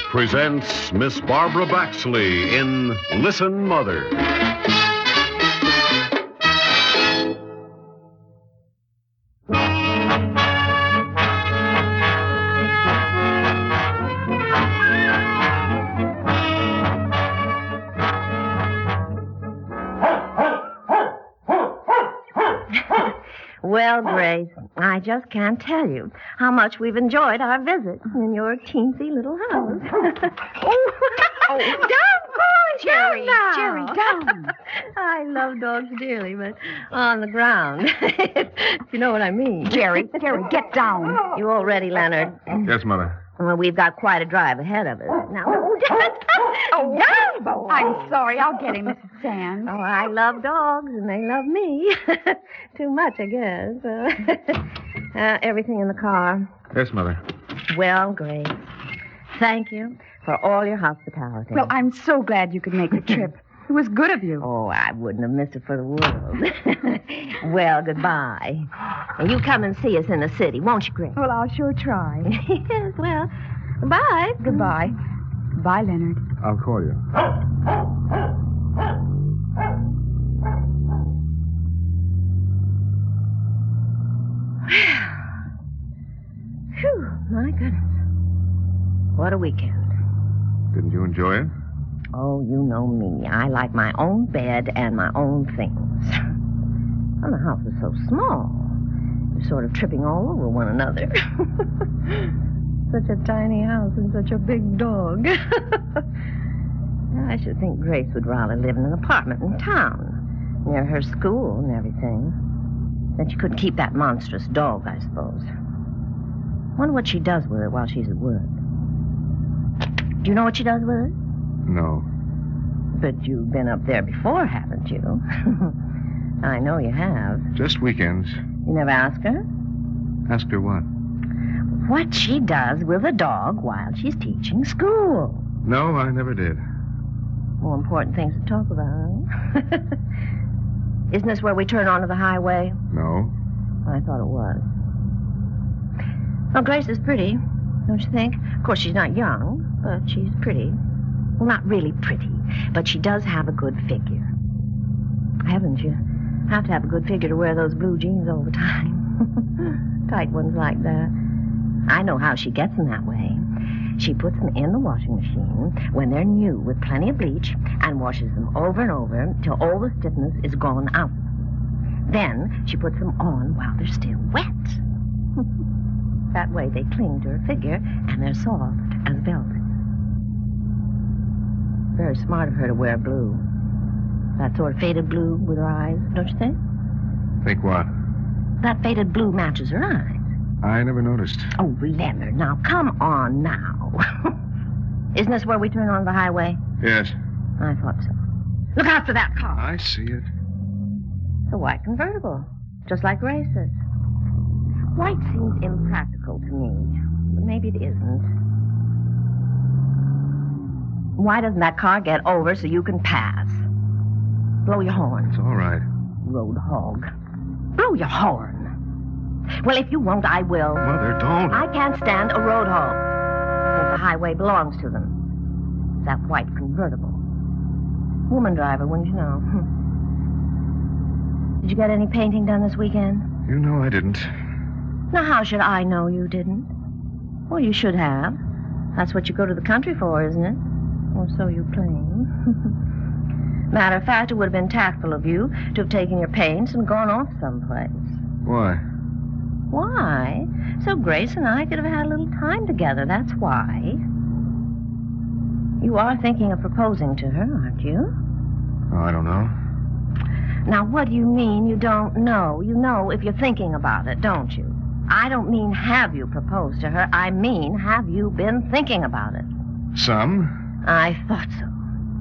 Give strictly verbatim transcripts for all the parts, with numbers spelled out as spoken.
presents Miss Barbara Baxley in Listen, Mother. Well, Grace, I just can't tell you how much we've enjoyed our visit in your teensy little house. oh, oh, down, boy, Jerry, down Jerry, now. down. I love dogs dearly, but on the ground. You know what I mean. Jerry, Jerry, get down. You all ready, Leonard? Yes, Mother. Well, we've got quite a drive ahead of us. Now, oh, down, Oh, down, boy. I'm sorry. I'll get him, Missus Sands. Oh, I love dogs, and they love me. Too much, I guess. Uh, uh, everything in the car. Yes, Mother. Well, Grace, thank you for all your hospitality. Well, I'm so glad you could make the trip. It was good of you. Oh, I wouldn't have missed it for the world. Well, goodbye. And you come and see us in the city, won't you, Grace? Well, I'll sure try. Yes, well, goodbye. Goodbye. Bye, Leonard. I'll call you. Phew, my goodness. What a weekend. Didn't you enjoy it? Oh, you know me. I like my own bed and my own things. And the house is so small. You're sort of tripping all over one another. Such a tiny house and such a big dog. I should think Grace would rather live in an apartment in town, near her school and everything. Then she couldn't keep that monstrous dog, I suppose. Wonder what she does with it while she's at work. Do you know what she does with it? No. But you've been up there before, haven't you? I know you have. Just weekends. You never ask her? Ask her what? What she does with a dog while she's teaching school. No, I never did. More important things to talk about, huh? Isn't this where we turn onto the highway? No. I thought it was. Well, Grace is pretty, don't you think? Of course, she's not young, but she's pretty. Well, not really pretty, but she does have a good figure. Heavens, you have to have a good figure to wear those blue jeans all the time. Tight ones like that. I know how she gets them that way. She puts them in the washing machine when they're new with plenty of bleach and washes them over and over till all the stiffness is gone out. Then she puts them on while they're still wet. That way they cling to her figure and they're soft as velvet. Very smart of her to wear blue. That sort of faded blue with her eyes, don't you think? Think what? That faded blue matches her eyes. I never noticed. Oh, Leonard, now, come on now. Isn't this where we turn on the highway? Yes. I thought so. Look out for that car. I see it. It's a white convertible, just like Grace's. White seems impractical to me, but maybe it isn't. Why doesn't that car get over so you can pass? Blow your horn. It's all right. Road hog. Blow your horn. Well, if you won't, I will. Mother, don't. I can't stand a road hog. I think the highway belongs to them. That white convertible. Woman driver, wouldn't you know? Did you get any painting done this weekend? You know I didn't. Now, how should I know you didn't? Well, you should have. That's what you go to the country for, isn't it? Or so you claim. Matter of fact, it would have been tactful of you to have taken your paints and gone off someplace. Why? Why? So Grace and I could have had a little time together, that's why. You are thinking of proposing to her, aren't you? Oh, I don't know. Now, what do you mean you don't know? You know if you're thinking about it, don't you? I don't mean have you proposed to her. I mean have you been thinking about it? Some. I thought so.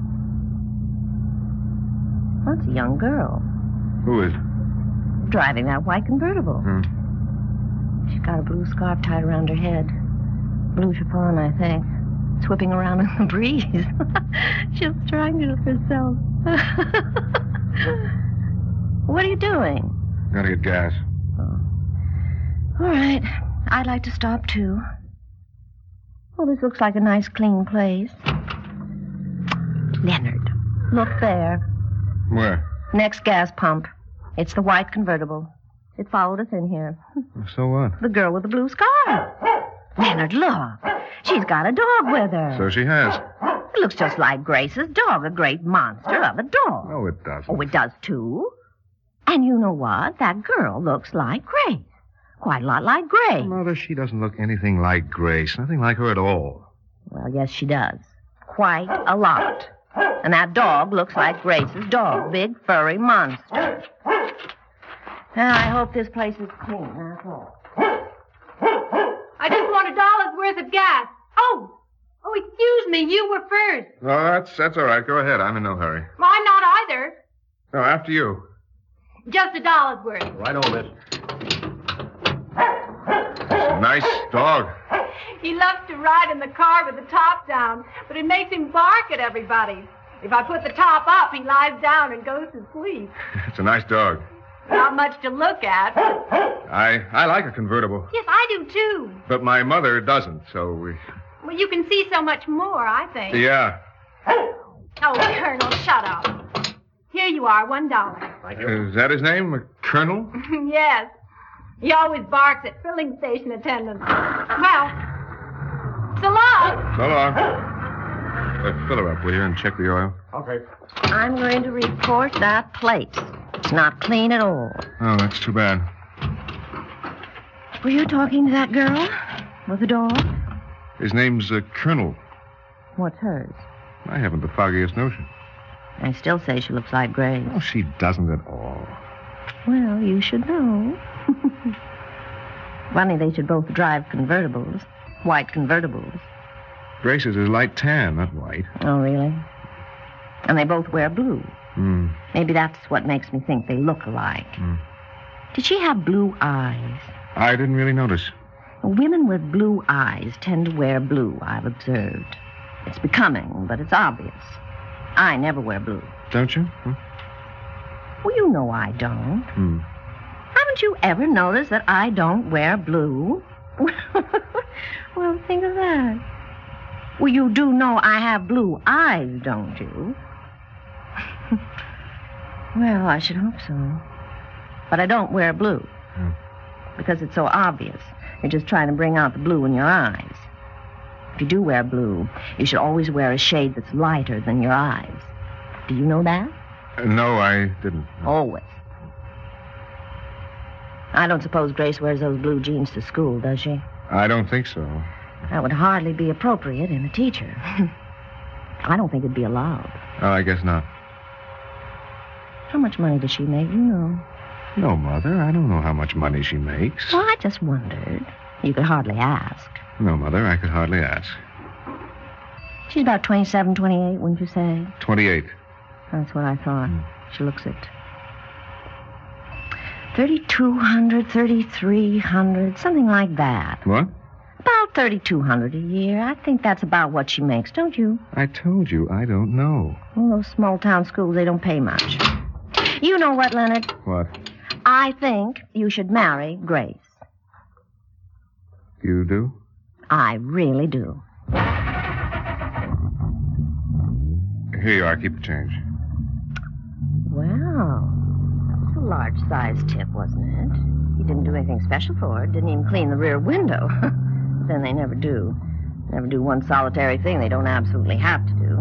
That's a young girl. Who is? Driving that white convertible. Hmm. She's got a blue scarf tied around her head. Blue chiffon, I think. It's whipping around in the breeze. She'll strangle herself. What are you doing? Gotta get gas. Oh. All right. I'd like to stop, too. Oh, this looks like a nice, clean place. Leonard, look there. Where? Next gas pump. It's the white convertible. It followed us in here. So what? The girl with the blue scarf. Leonard, look. She's got a dog with her. So she has. It looks just like Grace's dog, a great monster of a dog. No, it doesn't. Oh, it does, too. And you know what? That girl looks like Grace. Quite a lot like Grace. Mother, she doesn't look anything like Grace. Nothing like her at all. Well, yes, she does. Quite a lot. And that dog looks like Grace's dog. Big, furry monster. Now, I hope this place is clean, that's all. I just want a dollar's worth of gas. Oh! Oh, excuse me. You were first. No, that's that's all right. Go ahead. I'm in no hurry. Well, I'm not either. No, after you. Just a dollar's worth. Right on, miss. Nice dog. He loves to ride in the car with the top down, but it makes him bark at everybody. If I put the top up, he lies down and goes to sleep. It's a nice dog. Not much to look at. I I like a convertible, Yes, I do, too. but my mother doesn't, so we... Well, you can see so much more, I think. Yeah. Oh, Colonel, shut up. Here you are, one dollar. Thank you. Is that his name, a Colonel? Yes. He always barks at filling station attendants. Well, so long. So long. Uh, fill her up, will you, and check the oil? Okay. I'm going to report that place. It's not clean at all. Oh, that's too bad. Were you talking to that girl with the dog? His name's uh, Colonel. What's hers? I haven't the foggiest notion. I still say she looks like Grace. Oh, she doesn't at all. Well, you should know. Funny they should both drive convertibles. White convertibles. Grace's is light tan, not white. Oh, really? And they both wear blue. Hmm. Maybe that's what makes me think they look alike. Mm. Did she have blue eyes? I didn't really notice. Women with blue eyes tend to wear blue, I've observed. It's becoming, but it's obvious. I never wear blue. Don't you? Hmm? Well, you know I don't. Hmm. Haven't you ever noticed that I don't wear blue? Well, think of that. Well, you do know I have blue eyes, don't you? Well, I should hope so. But I don't wear blue. Hmm. Because it's so obvious. You're just trying to bring out the blue in your eyes. If you do wear blue, you should always wear a shade that's lighter than your eyes. Do you know that? Uh, no, I didn't. Always. I don't suppose Grace wears those blue jeans to school, does she? I don't think so. That would hardly be appropriate in a teacher. I don't think it'd be allowed. Oh, I guess not. How much money does she make? You know. No, Mother, I don't know how much money she makes. Well, I just wondered. You could hardly ask. No, Mother, I could hardly ask. She's about twenty-seven, twenty-eight, wouldn't you say? Twenty-eight. That's what I thought. She looks it. thirty-two hundred, thirty-three hundred, something like that. What? About thirty-two hundred a year. I think that's about what she makes, don't you? I told you, I don't know. Well, those small-town schools, they don't pay much. You know what, Leonard? What? I think you should marry Grace. You do? I really do. Here you are. Keep the change. Well, that was a large-sized tip, wasn't it? He didn't do anything special for it. Didn't even clean the rear window. Then they never do. Never do one solitary thing they don't absolutely have to do.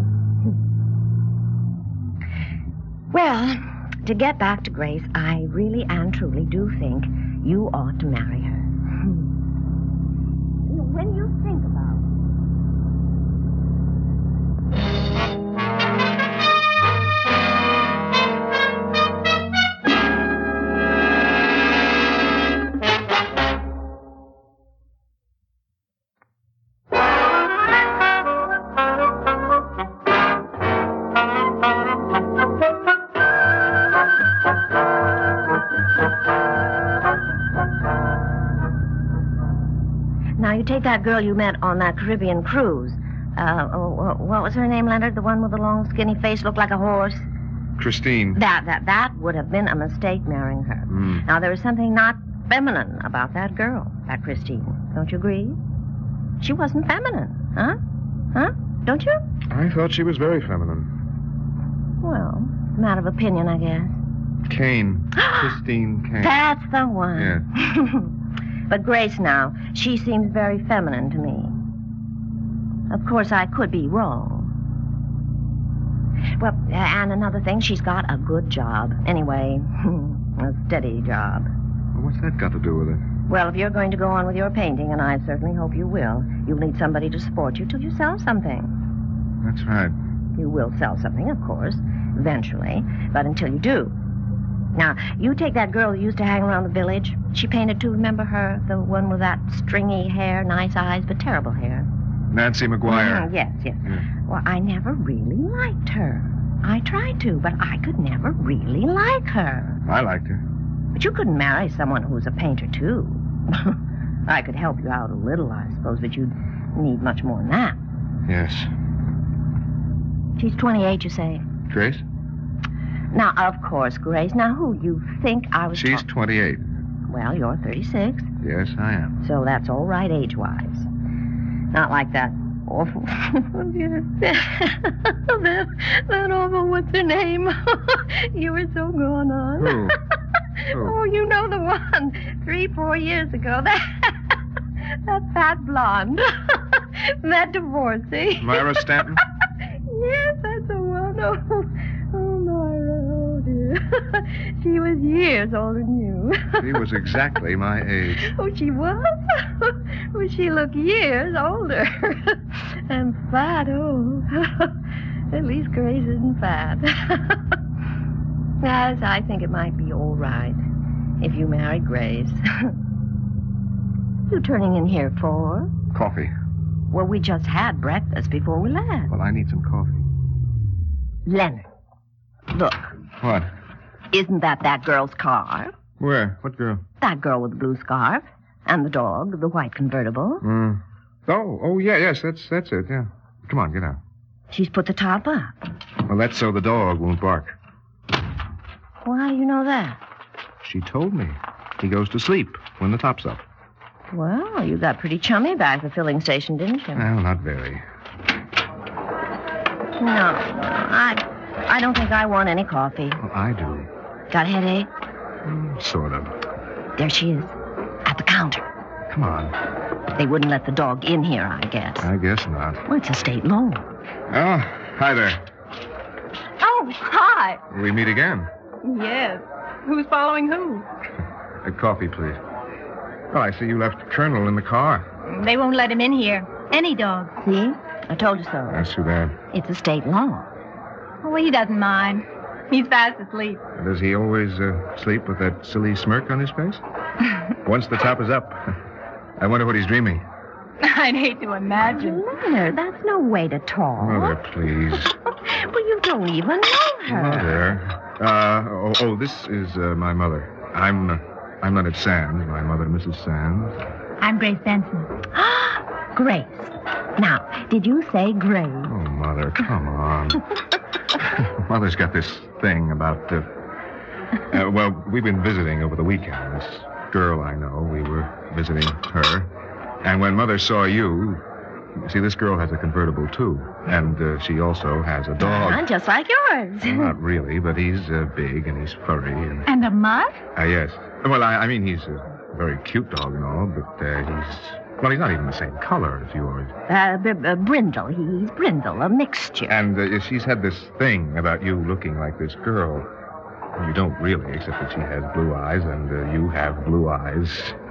Well, to get back to Grace, I really and truly do think you ought to marry her. When you think about Now, you take that girl you met on that Caribbean cruise. Uh, oh, what was her name, Leonard? The one with the long, skinny face, looked like a horse? Christine. That, that, that would have been a mistake marrying her. Mm. Now, there was something not feminine about that girl, that Christine. Don't you agree? She wasn't feminine. Huh? Huh? Don't you? I thought she was very feminine. Well, matter of opinion, I guess. Kane. Christine Kane. That's the one. Yeah. But Grace now, she seems very feminine to me. Of course, I could be wrong. Well, and another thing, she's got a good job. Anyway, a steady job. Well, what's that got to do with it? Well, if you're going to go on with your painting, and I certainly hope you will, you'll need somebody to support you till you sell something. That's right. You will sell something, of course, eventually, but until you do. Now, you take that girl who used to hang around the village. She painted too, remember her? The one with that stringy hair, nice eyes, but terrible hair. Nancy McGuire. Mm, yes, yes. Yeah. Well, I never really liked her. I tried to, but I could never really like her. I liked her. But you couldn't marry someone who's a painter, too. I could help you out a little, I suppose, but you'd need much more than that. Yes. She's twenty-eight, you say? Grace? Now, of course, Grace. Now, who you think I was... She's talk- twenty-eight. Well, you're thirty-six, Yes, I am. so that's all right age-wise. Not like that awful... that, that awful, what's her name? You were so gone on. Who? Who? Oh, you know the one. Three, four years ago. That, that fat blonde. That divorcee. Myra Stanton? Yes, that's the one. Oh, oh, Myra. Oh, dear. She was years older than you. She was exactly my age. Oh, she was? Well, she looked years older. And fat, oh. At least Grace isn't fat. Yes, I think it might be all right if you marry Grace. You turning in here for? Coffee. Well, we just had breakfast before we left. Well, I need some coffee. Leonard, look, What? isn't that that girl's car? Where? What girl? That girl with the blue scarf and the dog, the white convertible. Mm. Oh, oh, yeah, yes, that's that's it, yeah. Come on, get out. She's put the top up. Well, that's so the dog won't bark. Why do you know that? She told me. He goes to sleep when the top's up. Well, you got pretty chummy back at the filling station, didn't you? Well, not very. No, I, I don't think I want any coffee. Well, I do. Got a headache? Mm, sort of. There she is, at the counter. Come on. They wouldn't let the dog in here, I guess. I guess not. Well, it's a state law. Oh, hi there. Oh, hi. We meet again. Yes. Who's following who? A coffee, please. Oh, I see you left Colonel in the car. They won't let him in here. Any dog. See? I told you so. That's too bad. It's a state law. Oh, he doesn't mind. He's fast asleep. Does he always uh, sleep with that silly smirk on his face? Once the top is up. I wonder what he's dreaming. I'd hate to imagine. Leonard, that's no way to talk. Mother, please. Well, you don't even know her. Mother. Uh, oh, oh, this is uh, my mother. I'm, uh, I'm Leonard Sands. My mother, Missus Sands. I'm Grace Benson. Grace. Now, did you say Grace? Oh, Mother, come on. Mother's got this thing about, uh, uh, well, we've been visiting over the weekend. This girl I know, we were visiting her. And when Mother saw you, you see, this girl has a convertible, too. And uh, she also has a dog. Uh, just like yours. Well, not really, but he's uh, big and he's furry. And, And a mutt? uh, yes. Well, I, I mean, he's a very cute dog and all, but uh, he's... Well, he's not even the same color as yours. Uh, b- b- brindle. He's brindle, a mixture. And uh, she's had this thing about you looking like this girl. You don't really, except that she has blue eyes, and uh, you have blue eyes.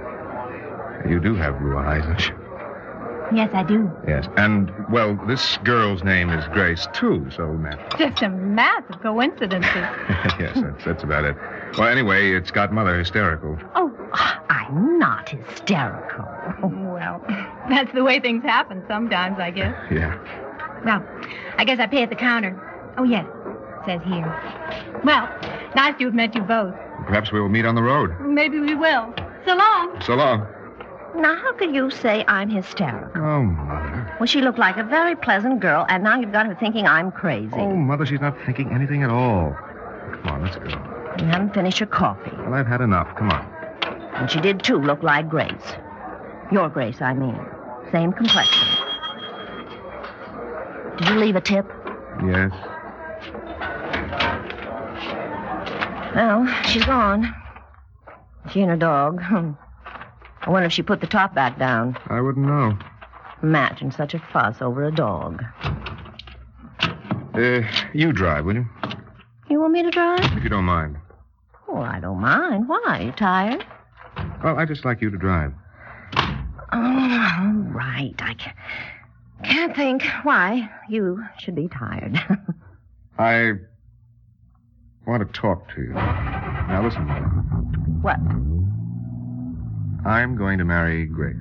You do have blue eyes, don't you? Yes, I do. Yes. And, well, this girl's name is Grace, too, so naturally. Just a massive coincidences. Yes, that's, that's about it. Well, anyway, it's got Mother hysterical. Oh, I'm not hysterical. Well, that's the way things happen sometimes, I guess. Yeah. Well, I guess I pay at the counter. Oh, yes. It says here. Well, nice to have met you both. Perhaps we'll meet on the road. Maybe we will. So long. So long. Now, how could you say I'm hysterical? Oh, Mother. Well, she looked like a very pleasant girl, and now you've got her thinking I'm crazy. Oh, Mother, she's not thinking anything at all. Come on, let's go. You haven't finished your coffee. Well, I've had enough. Come on. And she did, too, look like Grace. Your Grace, I mean. Same complexion. Did you leave a tip? Yes. Well, she's gone. She and her dog. I wonder if she put the top back down. I wouldn't know. Imagine such a fuss over a dog. Uh, you drive, will you? You want me to drive? If you don't mind. Oh, I don't mind. Why? You tired? Well, I'd just like you to drive. Oh, all right. I can't, can't think why you should be tired. I want to talk to you. Now, listen. What? I'm going to marry Grace.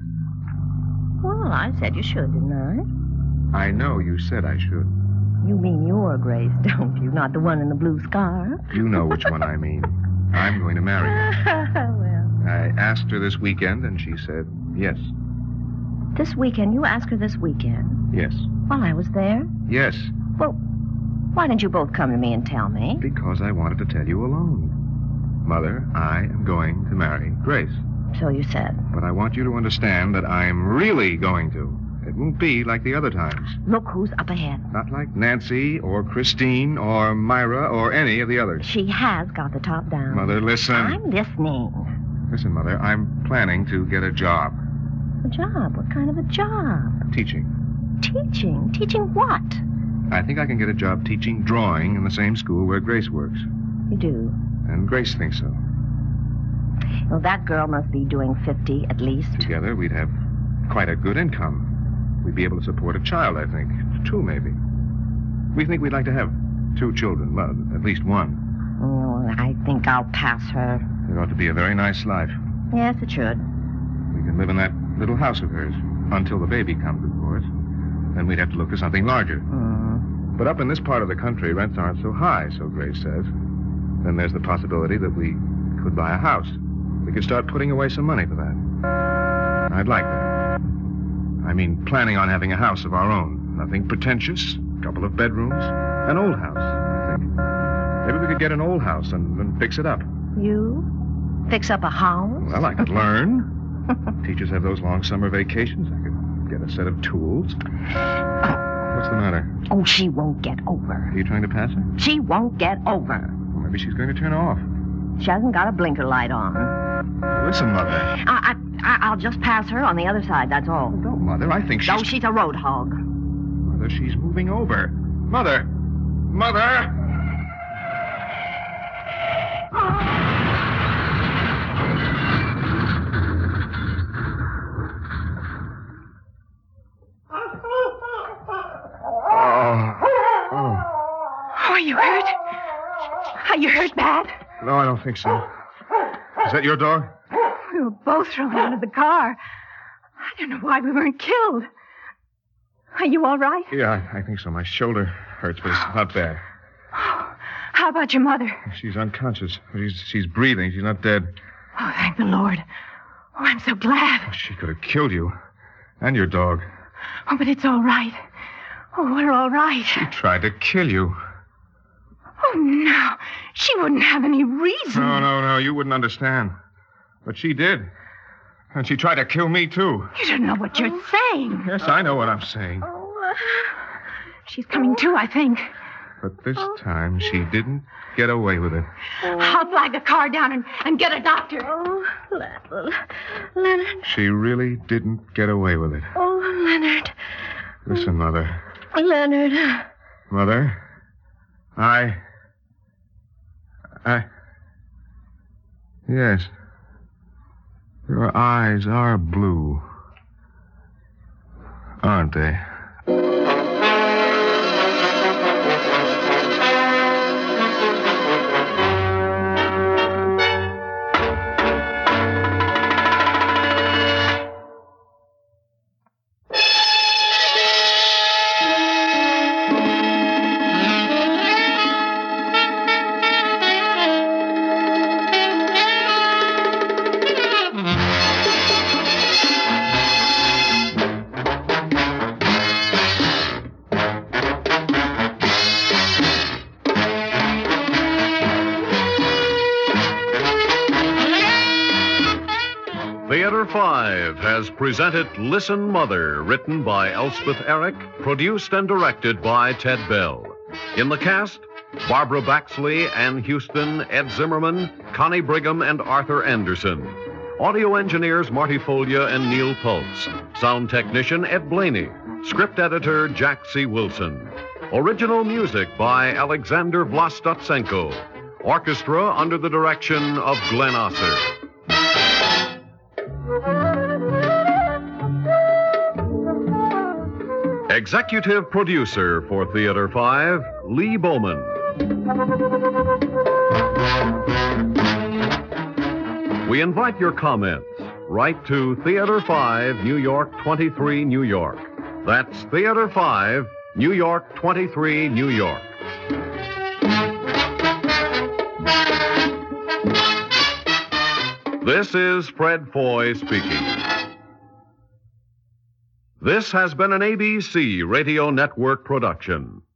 Well, I said you should, didn't I? I know you said I should. You mean your Grace, don't you? Not the one in the blue scarf? You know which one I mean. I'm going to marry her. Well, I asked her this weekend, and she said yes. this weekend? You asked her this weekend? Yes. While I was there? Yes. Well, why didn't you both come to me and tell me? Because I wanted to tell you alone. Mother, I am going to marry Grace. So you said. But I want you to understand that I'm really going to. It won't be like the other times. Look who's up ahead. Not like Nancy or Christine or Myra or any of the others. She has got the top down. Mother, listen. I'm listening. Listen, Mother, I'm planning to get a job. A job? What kind of a job? Teaching. Teaching? Teaching what? I think I can get a job teaching drawing in the same school where Grace works. You do? And Grace thinks so. Well, that girl must be doing fifty at least. Together, we'd have quite a good income. We'd be able to support a child, I think. Two, maybe. We think we'd like to have two children. Well, at least one. Oh, I think I'll pass her. It ought to be a very nice life. Yes, it should. We can live in that little house of hers. Until the baby comes, of course. Then we'd have to look for something larger. Mm. But up in this part of the country, rents aren't so high, so Grace says. Then there's the possibility that we could buy a house. We could start putting away some money for that. I'd like that. I mean, planning on having a house of our own. Nothing pretentious. A couple of bedrooms. An old house, I think. Maybe we could get an old house and, and fix it up. You? Fix up a house? Well, I could learn. Teachers have those long summer vacations. I could get a set of tools. What's the matter? Oh, she won't get over. Are you trying to pass her? She won't get over. Well, maybe she's going to turn off. She hasn't got a blinker light on. Listen, Mother. I, I, I'll just pass her on the other side, that's all. No, Mother, I think she's... No, she's a road hog. Mother, she's moving over. Mother! Mother! Are you hurt? Are you hurt bad? No, I don't think so. Is that your dog? We were both thrown out of the car. I don't know why we weren't killed. Are you all right? Yeah, I think so. My shoulder hurts, but it's not bad. Oh, how about your mother? She's unconscious. She's, she's breathing. She's not dead. Oh, thank the Lord. Oh, I'm so glad. She could have killed you. And your dog. Oh, but it's all right. Oh, we're all right. She tried to kill you. Oh, no. She wouldn't have any reason. No, no, no. You wouldn't understand. But she did. And she tried to kill me, too. You don't know what you're saying. Yes, I know what I'm saying. She's coming to, I think. But this time, she didn't get away with it. I'll flag the car down and, and get a doctor. Oh, Le- Leonard. She really didn't get away with it. Oh, Leonard. Listen, Mother. Leonard. Mother, I... I... Yes. Your eyes are blue. Aren't they? Theater five has presented Listen Mother, written by Elspeth Eric, produced and directed by Ted Bell. In the cast, Barbara Baxley, Ann Houston, Ed Zimmerman, Connie Brigham, and Arthur Anderson. Audio engineers Marty Folia and Neil Pultz. Sound technician Ed Blaney. Script editor Jack C. Wilson. Original music by Alexander Vlastotsenko. Orchestra under the direction of Glenn Osser. Executive producer for Theater five, Lee Bowman. We invite your comments. Write to Theater five, New York twenty-three, New York. That's Theater five, New York twenty-three, New York. This is Fred Foy speaking. This has been an A B C Radio Network production.